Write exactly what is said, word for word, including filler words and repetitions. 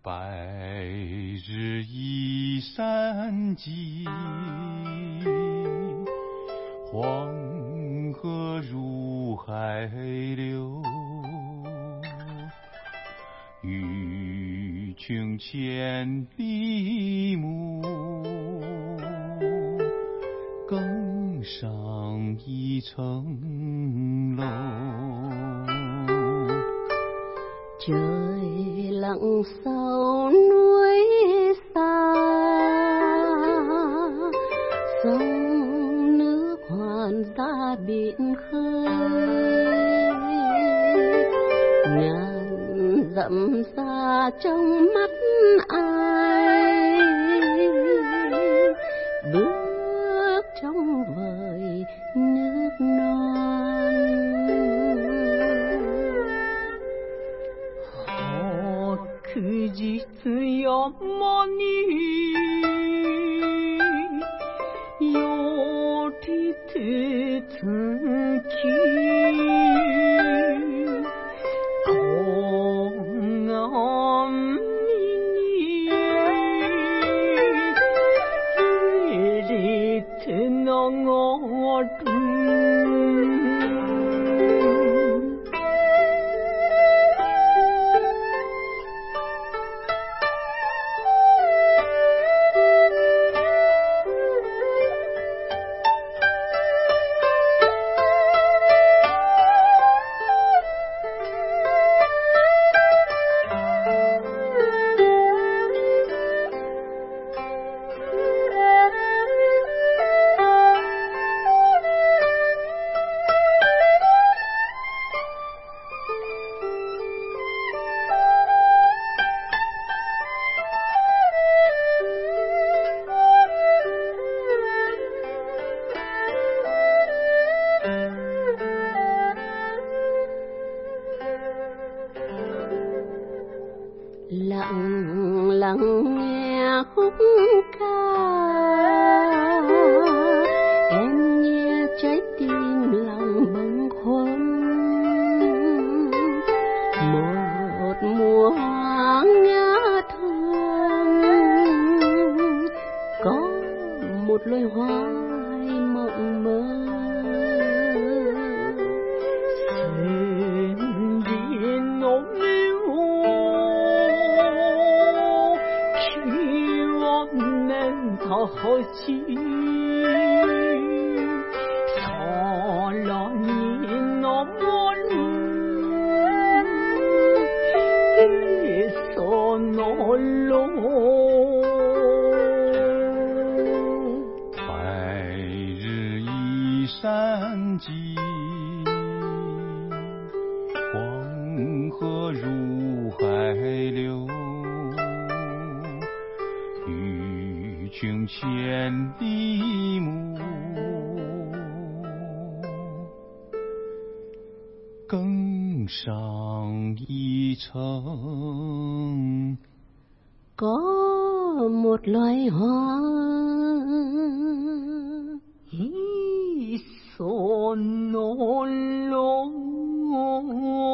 白日依山尽，黄河入海流。欲穷千里目，更上一层楼。 Trời lặng sau núi xa, sông nước hoàn ra biển khơi. Ngàn dặm xa trong mắt ai, bước trong vời nước non. 그 짓을 어머니 요리 듣기 공엄이니 이리 드너어둔 lặng lặng nghe khúc ca, em nghe trái tim lòng bâng khuâng. Một mùa hoa ngát hương, có một loài hoa mộng mơ. 허지 설렁이 넘어는 에서 놀러 白日依山尽，黄河入海流。欲穷千里目，更上一层。 Có một loài hoa 있어 놀러